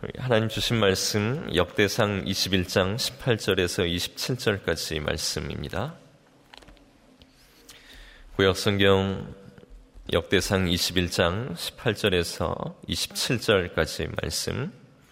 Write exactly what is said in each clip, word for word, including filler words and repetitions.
하나님 주신 말씀 역대상 이십일 장 십팔 절에서 이십칠 절까지 말씀입니다. 구약성경 역대상 이십일 장 십팔 절에서 이십칠 절까지 말씀,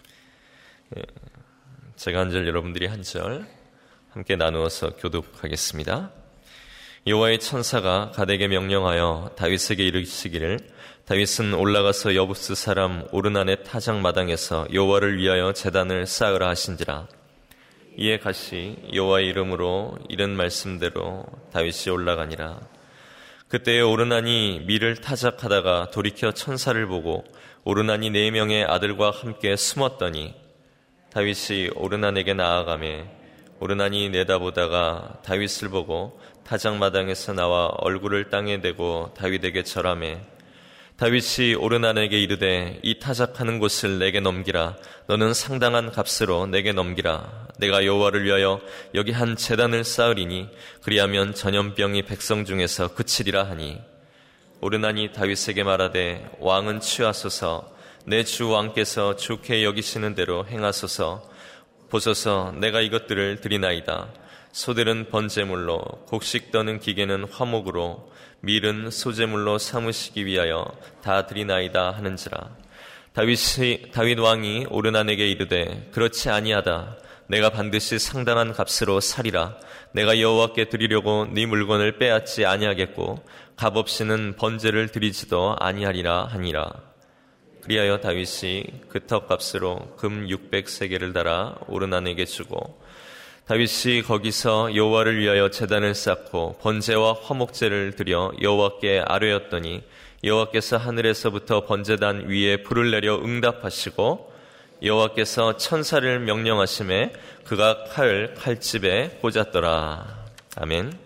제가 한 절 여러분들이 한 절 함께 나누어서 교독하겠습니다. 여호와의 천사가 갓에게 명령하여 다윗에게 이르시기를, 다윗은 올라가서 여부스 사람 오르난의 타작 마당에서 여호와를 위하여 제단을 쌓으라 하신지라. 이에 갓이 여호와의 이름으로 이른 말씀대로 다윗이 올라가니라. 그때에 오르난이 밀을 타작하다가 돌이켜 천사를 보고 오르난이 네 명의 아들과 함께 숨었더니 다윗이 오르난에게 나아가매 오르난이 내다보다가 다윗을 보고 타작마당에서 나와 얼굴을 땅에 대고 다윗에게 절하매 다윗이 오르난에게 이르되 이 타작하는 곳을 내게 넘기라. 너는 상당한 값으로 내게 넘기라. 내가 여호와를 위하여 여기 한 제단을 쌓으리니 그리하면 전염병이 백성 중에서 그치리라 하니, 오르난이 다윗에게 말하되 왕은 취하소서. 내 주 왕께서 좋게 여기시는 대로 행하소서. 보소서, 내가 이것들을 드리나이다. 소들은 번제물로, 곡식 떠는 기계는 화목으로, 밀은 소제물로 삼으시기 위하여 다 드리나이다 하는지라. 다윗이 다윗 왕이 오르난에게 이르되 그렇지 아니하다. 내가 반드시 상당한 값으로 사리라. 내가 여호와께 드리려고 네 물건을 빼앗지 아니하겠고 값없이는 번제를 드리지도 아니하리라 하니라. 그리하여 다윗이 그 턱값으로 금 육백 세겔을 달아 오르난에게 주고, 다윗이 거기서 여호와를 위하여 제단을 쌓고 번제와 화목제를 드려 여호와께 아뢰었더니 여호와께서 하늘에서부터 번제단 위에 불을 내려 응답하시고 여호와께서 천사를 명령하심에 그가 칼 칼집에 꽂았더라. 아멘.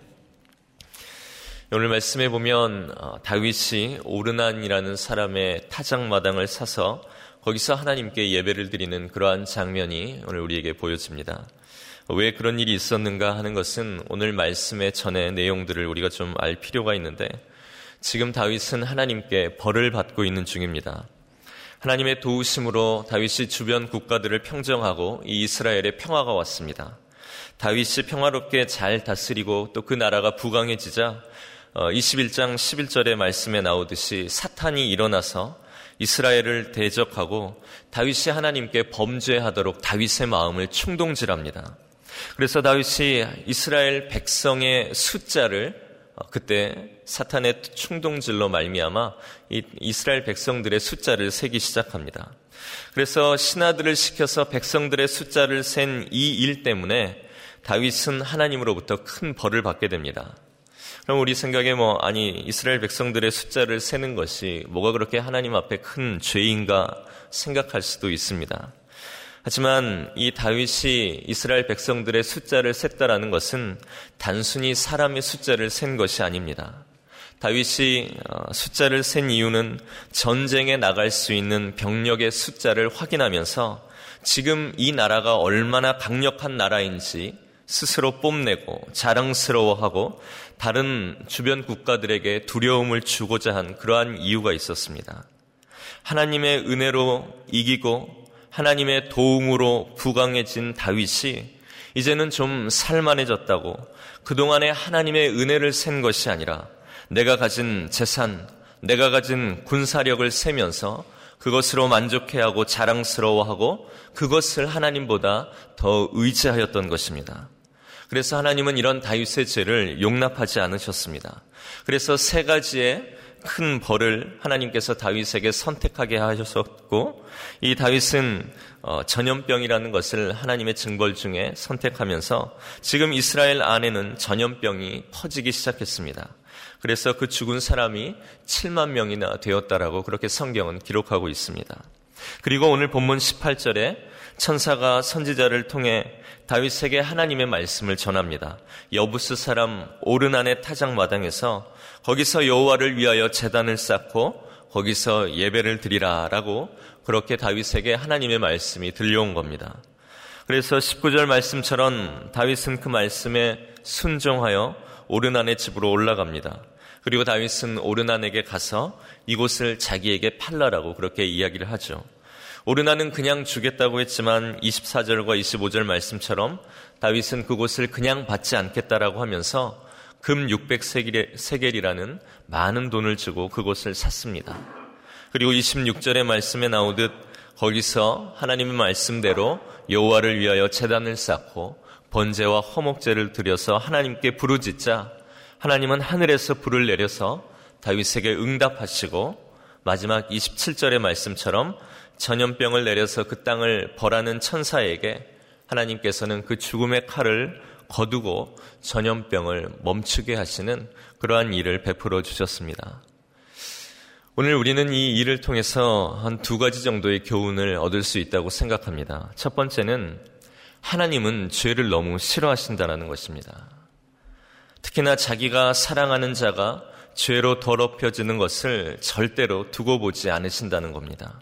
오늘 말씀에 보면 다윗이 오르난이라는 사람의 타작마당을 사서 거기서 하나님께 예배를 드리는 그러한 장면이 오늘 우리에게 보여집니다. 왜 그런 일이 있었는가 하는 것은 오늘 말씀의 전의 내용들을 우리가 좀 알 필요가 있는데, 지금 다윗은 하나님께 벌을 받고 있는 중입니다. 하나님의 도우심으로 다윗이 주변 국가들을 평정하고 이 이스라엘에 평화가 왔습니다. 다윗이 평화롭게 잘 다스리고 또 그 나라가 부강해지자 이십일 장 십일 절의 말씀에 나오듯이 사탄이 일어나서 이스라엘을 대적하고 다윗이 하나님께 범죄하도록 다윗의 마음을 충동질합니다. 그래서 다윗이 이스라엘 백성의 숫자를 그때 사탄의 충동질로 말미암아 이스라엘 백성들의 숫자를 세기 시작합니다. 그래서 신하들을 시켜서 백성들의 숫자를 센 이 일 때문에 다윗은 하나님으로부터 큰 벌을 받게 됩니다. 그럼 우리 생각에 뭐 아니 이스라엘 백성들의 숫자를 세는 것이 뭐가 그렇게 하나님 앞에 큰 죄인가 생각할 수도 있습니다. 하지만 이 다윗이 이스라엘 백성들의 숫자를 셌다라는 것은 단순히 사람의 숫자를 센 것이 아닙니다. 다윗이 숫자를 센 이유는 전쟁에 나갈 수 있는 병력의 숫자를 확인하면서 지금 이 나라가 얼마나 강력한 나라인지 스스로 뽐내고 자랑스러워하고 다른 주변 국가들에게 두려움을 주고자 한 그러한 이유가 있었습니다. 하나님의 은혜로 이기고 하나님의 도움으로 부강해진 다윗이 이제는 좀 살만해졌다고, 그동안에 하나님의 은혜를 센 것이 아니라 내가 가진 재산, 내가 가진 군사력을 세면서 그것으로 만족해하고 자랑스러워하고 그것을 하나님보다 더 의지하였던 것입니다. 그래서 하나님은 이런 다윗의 죄를 용납하지 않으셨습니다. 그래서 세 가지의 큰 벌을 하나님께서 다윗에게 선택하게 하셨고, 이 다윗은 전염병이라는 것을 하나님의 징벌 중에 선택하면서 지금 이스라엘 안에는 전염병이 퍼지기 시작했습니다. 그래서 그 죽은 사람이 칠만 명이나 되었다라고 그렇게 성경은 기록하고 있습니다. 그리고 오늘 본문 십팔 절에 천사가 선지자를 통해 다윗에게 하나님의 말씀을 전합니다. 여부스 사람 오르난의 타작마당에서 거기서 여호와를 위하여 제단을 쌓고 거기서 예배를 드리라라고 그렇게 다윗에게 하나님의 말씀이 들려온 겁니다. 그래서 십구 절 말씀처럼 다윗은 그 말씀에 순종하여 오르난의 집으로 올라갑니다. 그리고 다윗은 오르난에게 가서 이곳을 자기에게 팔라라고 그렇게 이야기를 하죠. 오르나는 그냥 주겠다고 했지만 이십사 절과 이십오 절 말씀처럼 다윗은 그곳을 그냥 받지 않겠다라고 하면서 금 육백 세겔이라는 많은 돈을 주고 그곳을 샀습니다. 그리고 이십육 절의 말씀에 나오듯 거기서 하나님의 말씀대로 여호와를 위하여 제단을 쌓고 번제와 화목제를 드려서 하나님께 부르짖자 하나님은 하늘에서 불을 내려서 다윗에게 응답하시고 마지막 이십칠 절의 말씀처럼 전염병을 내려서 그 땅을 벌하는 천사에게 하나님께서는 그 죽음의 칼을 거두고 전염병을 멈추게 하시는 그러한 일을 베풀어 주셨습니다. 오늘 우리는 이 일을 통해서 한 두 가지 정도의 교훈을 얻을 수 있다고 생각합니다. 첫 번째는 하나님은 죄를 너무 싫어하신다는 것입니다. 특히나 자기가 사랑하는 자가 죄로 더럽혀지는 것을 절대로 두고 보지 않으신다는 겁니다.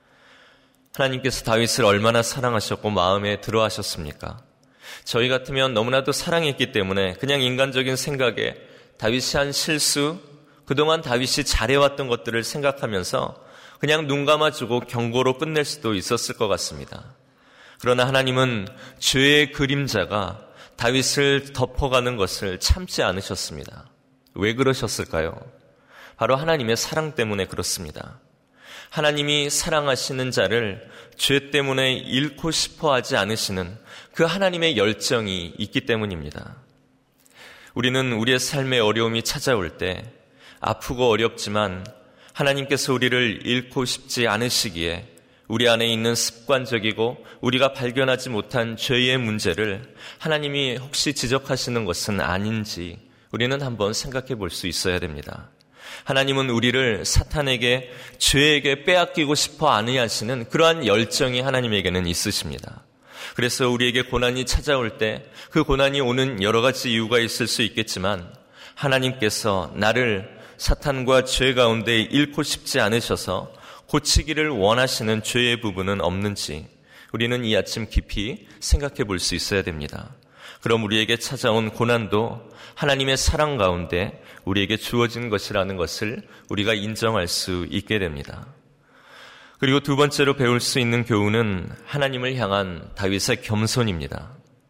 하나님께서 다윗을 얼마나 사랑하셨고 마음에 들어하셨습니까? 저희 같으면 너무나도 사랑했기 때문에 그냥 인간적인 생각에 다윗이 한 실수, 그동안 다윗이 잘해왔던 것들을 생각하면서 그냥 눈 감아주고 경고로 끝낼 수도 있었을 것 같습니다. 그러나 하나님은 죄의 그림자가 다윗을 덮어가는 것을 참지 않으셨습니다. 왜 그러셨을까요? 바로 하나님의 사랑 때문에 그렇습니다. 하나님이 사랑하시는 자를 죄 때문에 잃고 싶어 하지 않으시는 그 하나님의 열정이 있기 때문입니다. 우리는 우리의 삶의 어려움이 찾아올 때 아프고 어렵지만 하나님께서 우리를 잃고 싶지 않으시기에 우리 안에 있는 습관적이고 우리가 발견하지 못한 죄의 문제를 하나님이 혹시 지적하시는 것은 아닌지 우리는 한번 생각해 볼 수 있어야 됩니다. 하나님은 우리를 사탄에게, 죄에게 빼앗기고 싶어 아니하시는 그러한 열정이 하나님에게는 있으십니다. 그래서 우리에게 고난이 찾아올 때 그 고난이 오는 여러 가지 이유가 있을 수 있겠지만 하나님께서 나를 사탄과 죄 가운데 잃고 싶지 않으셔서 고치기를 원하시는 죄의 부분은 없는지 우리는 이 아침 깊이 생각해 볼 수 있어야 됩니다. 그럼 우리에게 찾아온 고난도 하나님의 사랑 가운데 우리에게 주어진 것이라는 것을 우리가 인정할 수 있게 됩니다. 그리고 두 번째로 배울 수 있는 교훈은 하나님을 향한 다윗의 겸손입니다.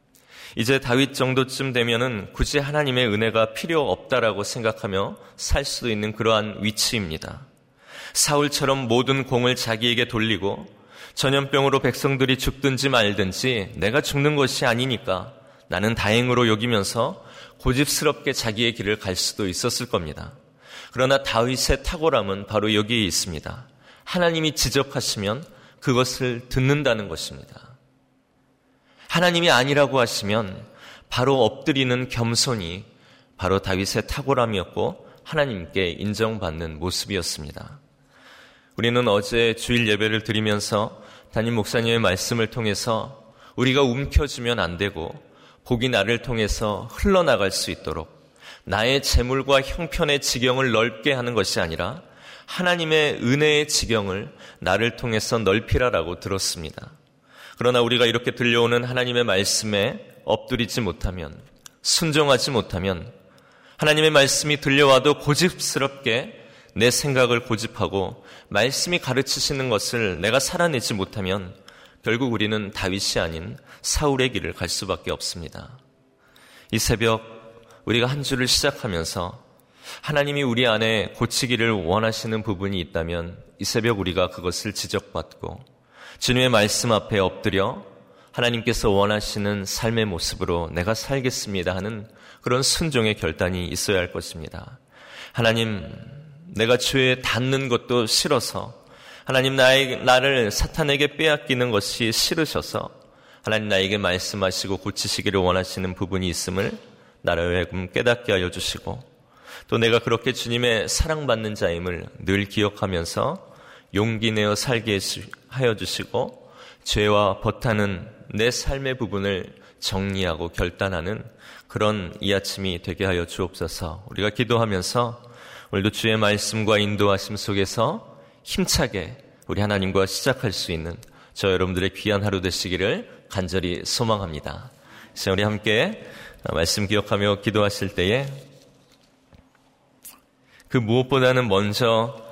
이제 다윗 정도쯤 되면은 굳이 하나님의 은혜가 필요 없다라고 생각하며 살 수도 있는 그러한 위치입니다. 사울처럼 모든 공을 자기에게 돌리고 전염병으로 백성들이 죽든지 말든지 내가 죽는 것이 아니니까 나는 다행으로 여기면서 고집스럽게 자기의 길을 갈 수도 있었을 겁니다. 그러나 다윗의 탁월함은 바로 여기에 있습니다. 하나님이 지적하시면 그것을 듣는다는 것입니다. 하나님이 아니라고 하시면 바로 엎드리는 겸손이 바로 다윗의 탁월함이었고 하나님께 인정받는 모습이었습니다. 우리는 어제 주일 예배를 드리면서 담임 목사님의 말씀을 통해서 우리가 움켜쥐면 안 되고 복이 나를 통해서 흘러나갈 수 있도록 나의 재물과 형편의 지경을 넓게 하는 것이 아니라 하나님의 은혜의 지경을 나를 통해서 넓히라라고 들었습니다. 그러나 우리가 이렇게 들려오는 하나님의 말씀에 엎드리지 못하면, 순종하지 못하면 하나님의 말씀이 들려와도 고집스럽게 내 생각을 고집하고 말씀이 가르치시는 것을 내가 살아내지 못하면 결국 우리는 다윗이 아닌 사울의 길을 갈 수밖에 없습니다. 이 새벽 우리가 한 주를 시작하면서 하나님이 우리 안에 고치기를 원하시는 부분이 있다면 이 새벽 우리가 그것을 지적받고 주님의 말씀 앞에 엎드려 하나님께서 원하시는 삶의 모습으로 내가 살겠습니다 하는 그런 순종의 결단이 있어야 할 것입니다. 하나님, 내가 죄에 닿는 것도 싫어서 하나님 나의, 나를 사탄에게 빼앗기는 것이 싫으셔서 하나님 나에게 말씀하시고 고치시기를 원하시는 부분이 있음을 나를 하여금 깨닫게 하여 주시고 또 내가 그렇게 주님의 사랑받는 자임을 늘 기억하면서 용기 내어 살게 하여 주시고 죄와 버타는 내 삶의 부분을 정리하고 결단하는 그런 이 아침이 되게 하여 주옵소서. 우리가 기도하면서 오늘도 주의 말씀과 인도하심 속에서 힘차게 우리 하나님과 시작할 수 있는 저 여러분들의 귀한 하루 되시기를 간절히 소망합니다. 이제 우리 함께 말씀 기억하며 기도하실 때에 그 무엇보다는 먼저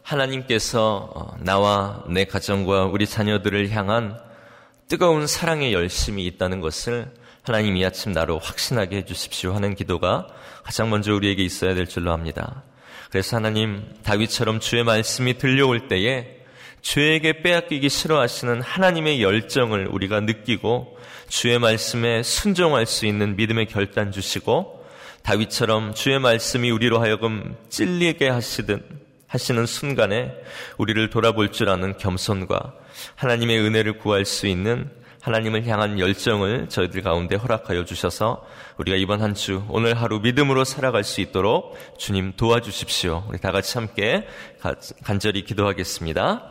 하나님께서 나와 내 가정과 우리 자녀들을 향한 뜨거운 사랑의 열심이 있다는 것을 하나님 이 아침 나로 확신하게 해주십시오 하는 기도가 가장 먼저 우리에게 있어야 될 줄로 압니다. 그래서 하나님, 다윗처럼 주의 말씀이 들려올 때에 죄에게 빼앗기기 싫어하시는 하나님의 열정을 우리가 느끼고 주의 말씀에 순종할 수 있는 믿음의 결단 주시고, 다윗처럼 주의 말씀이 우리로 하여금 찔리게 하시든 하시는 순간에 우리를 돌아볼 줄 아는 겸손과 하나님의 은혜를 구할 수 있는 하나님을 향한 열정을 저희들 가운데 허락하여 주셔서 우리가 이번 한 주 오늘 하루 믿음으로 살아갈 수 있도록 주님 도와주십시오. 우리 다 같이 함께 간절히 기도하겠습니다.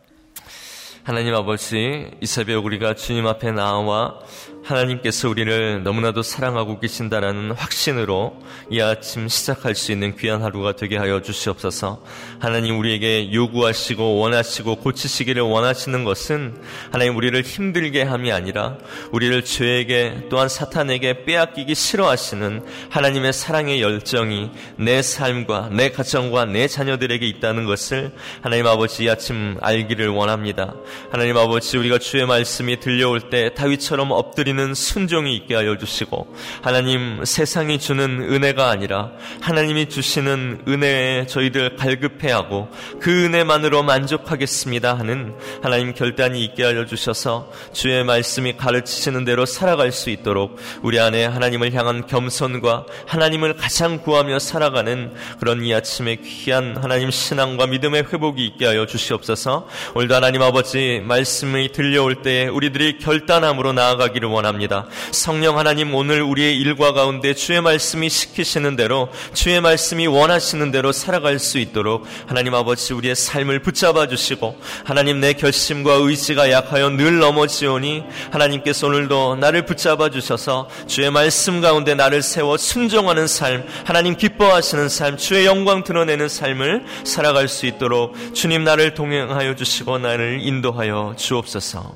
하나님 아버지, 이 새벽 우리가 주님 앞에 나와 하나님께서 우리를 너무나도 사랑하고 계신다라는 확신으로 이 아침 시작할 수 있는 귀한 하루가 되게 하여 주시옵소서. 하나님, 우리에게 요구하시고 원하시고 고치시기를 원하시는 것은 하나님 우리를 힘들게 함이 아니라 우리를 죄에게 또한 사탄에게 빼앗기기 싫어하시는 하나님의 사랑의 열정이 내 삶과 내 가정과 내 자녀들에게 있다는 것을 하나님 아버지 이 아침 알기를 원합니다. 하나님 아버지, 우리가 주의 말씀이 들려올 때 다윗처럼 엎드리는 순종이 있게 하여 주시고, 하나님, 세상이 주는 은혜가 아니라 하나님이 주시는 은혜에 저희들 갈급해하고 그 은혜만으로 만족하겠습니다 하는 하나님 결단이 있게 하여 주셔서 주의 말씀이 가르치시는 대로 살아갈 수 있도록 우리 안에 하나님을 향한 겸손과 하나님을 가장 구하며 살아가는 그런 이 아침에 귀한 하나님 신앙과 믿음의 회복이 있게 하여 주시옵소서. 오늘도 하나님 아버지, 말씀이 들려올 때에 우리들이 결단함으로 나아가기를 원합니다. 성령 하나님, 오늘 우리의 일과 가운데 주의 말씀이 시키시는 대로, 주의 말씀이 원하시는 대로 살아갈 수 있도록 하나님 아버지 우리의 삶을 붙잡아 주시고, 하나님, 내 결심과 의지가 약하여 늘 넘어지오니 하나님께서 오늘도 나를 붙잡아 주셔서 주의 말씀 가운데 나를 세워 순종하는 삶, 하나님 기뻐하시는 삶, 주의 영광 드러내는 삶을 살아갈 수 있도록 주님 나를 동행하여 주시고 나를 인도하여 주옵소서.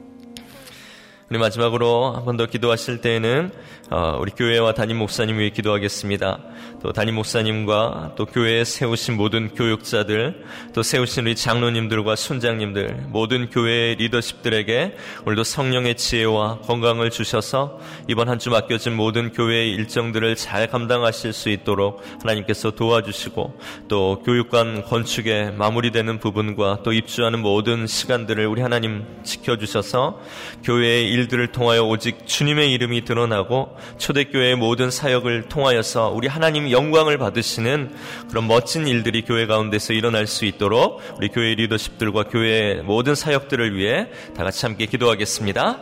우리 마지막으로 한 번 더 기도하실 때에는 우리 교회와 담임 목사님 위해 기도하겠습니다. 또 담임 목사님과 또 교회에 세우신 모든 교육자들, 또 세우신 우리 장로님들과 순장님들, 모든 교회의 리더십들에게 오늘도 성령의 지혜와 건강을 주셔서 이번 한 주 맡겨진 모든 교회의 일정들을 잘 감당하실 수 있도록 하나님께서 도와주시고, 또 교육관 건축에 마무리되는 부분과 또 입주하는 모든 시간들을 우리 하나님 지켜주셔서 교회의 일들을 통하여 오직 주님의 이름이 드러나고 초대교회의 모든 사역을 통하여서 우리 하나님 영광을 받으시는 그런 멋진 일들이 교회 가운데서 일어날 수 있도록 우리 교회 리더십들과 교회의 모든 사역들을 위해 다 같이 함께 기도하겠습니다.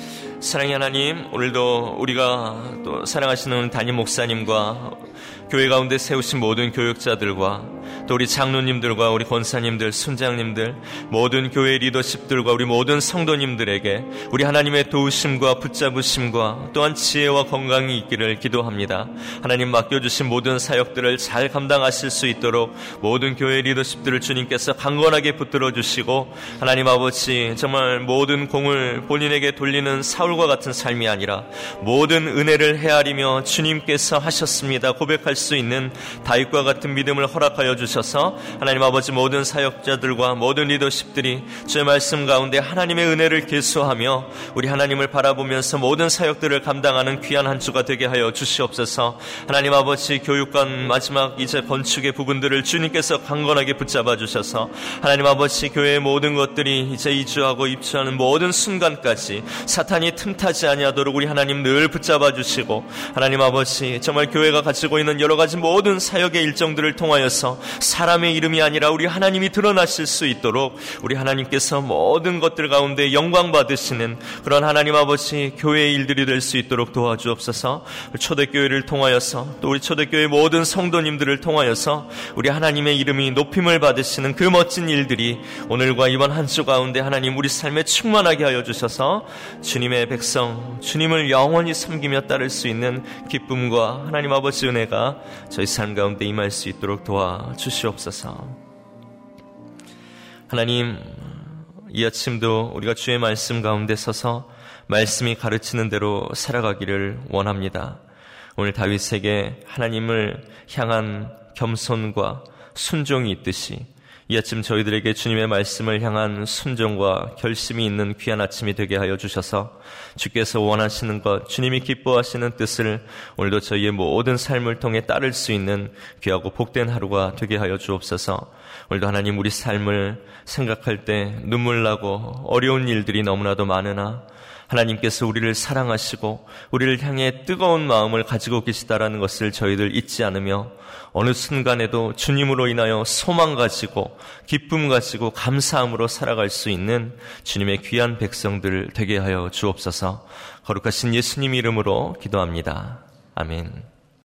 사랑의 하나님, 오늘도 우리가 또 사랑하시는 담임 목사님과 교회 가운데 세우신 모든 교육자들과 또 우리 장로님들과 우리 권사님들, 순장님들, 모든 교회 리더십들과 우리 모든 성도님들에게 우리 하나님의 도우심과 붙잡으심과 또한 지혜와 건강이 있기를 기도합니다. 하나님, 맡겨주신 모든 사역들을 잘 감당하실 수 있도록 모든 교회 리더십들을 주님께서 강건하게 붙들어 주시고, 하나님 아버지, 정말 모든 공을 본인에게 돌리는 사울과 같은 삶이 아니라 모든 은혜를 헤아리며 주님께서 하셨습니다 고백할 수 있는 다윗과 같은 믿음을 허락하여 주셔서 하나님 아버지, 모든 사역자들과 모든 리더십들이 주의 말씀 가운데 하나님의 은혜를 계수하며 우리 하나님을 바라보면서 모든 사역들을 감당하는 귀한 한 주가 되게 하여 주시옵소서. 하나님 아버지, 교육관 마지막 이제 건축의 부분들을 주님께서 강건하게 붙잡아 주셔서 하나님 아버지, 교회의 모든 것들이 이제 이주하고 입주하는 모든 순간까지 사탄이 틈타지 아니하도록 우리 하나님 늘 붙잡아 주시고, 하나님 아버지, 정말 교회가 가지고 있는 여러 가지 모든 사역의 일정들을 통하여서 사람의 이름이 아니라 우리 하나님이 드러나실 수 있도록 우리 하나님께서 모든 것들 가운데 영광 받으시는 그런 하나님 아버지 교회의 일들이 될 수 있도록 도와주옵소서. 초대교회를 통하여서 또 우리 초대교회 모든 성도님들을 통하여서 우리 하나님의 이름이 높임을 받으시는 그 멋진 일들이 오늘과 이번 한 주 가운데 하나님 우리 삶에 충만하게 하여 주셔서 주님의 백성, 주님을 영원히 섬기며 따를 수 있는 기쁨과 하나님 아버지 은혜가 저희 삶 가운데 임할 수 있도록 도와주시옵소서. 하나님, 이 아침도 우리가 주의 말씀 가운데 서서 말씀이 가르치는 대로 살아가기를 원합니다. 오늘 다윗에게 하나님을 향한 겸손과 순종이 있듯이 이 아침 저희들에게 주님의 말씀을 향한 순종과 결심이 있는 귀한 아침이 되게 하여 주셔서 주께서 원하시는 것, 주님이 기뻐하시는 뜻을 오늘도 저희의 모든 삶을 통해 따를 수 있는 귀하고 복된 하루가 되게 하여 주옵소서. 오늘도 하나님, 우리 삶을 생각할 때 눈물 나고 어려운 일들이 너무나도 많으나 하나님께서 우리를 사랑하시고 우리를 향해 뜨거운 마음을 가지고 계시다라는 것을 저희들 잊지 않으며 어느 순간에도 주님으로 인하여 소망 가지고 기쁨 가지고 감사함으로 살아갈 수 있는 주님의 귀한 백성들 되게 하여 주옵소서. 거룩하신 예수님 이름으로 기도합니다. 아멘.